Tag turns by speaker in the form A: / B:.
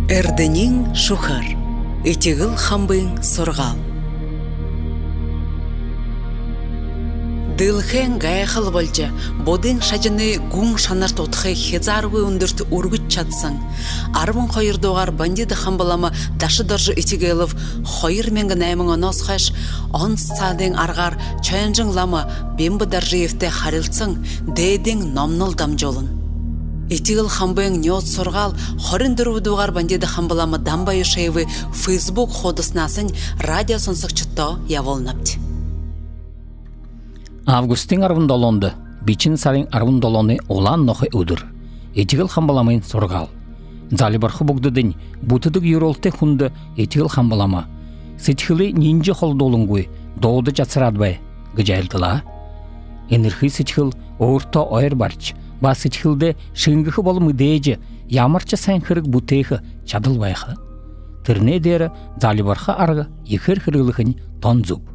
A: Эрденин шухар, итигил хамбын соргал. Дылхэн гайхал болжа, бодын шажыны гун шанарт отхы хезарвы өндірт ургыт чадсан. Арвын қойырдуғар бандиды хамбалама дашы даржы итигелов қойыр менгі наймың онос қаш, он садың арғар чайынжың лама бембі даржы ефте харилцың, дейдің номныл дам жолын. Итигил хамбын нёт соргал, хорын дұрудуғар бандиды хамбалама дамбайы шейвы Facebook ходыснасын радио сонсық чытто яволнапты.
B: Августин арвындолонды, бичин сарин арвындолоны олан нохы өдір. Этигил хамбаламын соргал. Залибархы бұгдыдың, бұтыдық юролты хунды этигил хамбалама. Сетхилы нинжі холдолунгуй, доуды жатсырадбай, гыжайлдыла. Энерхи сетхил орта ойыр барч, ба сетхилді шыңгықы болымы дейжі, ямарча сайынқырық бұтейхы чадылбайхы. Тірне дері залибархы арғы ехір хырылықын тонзуб.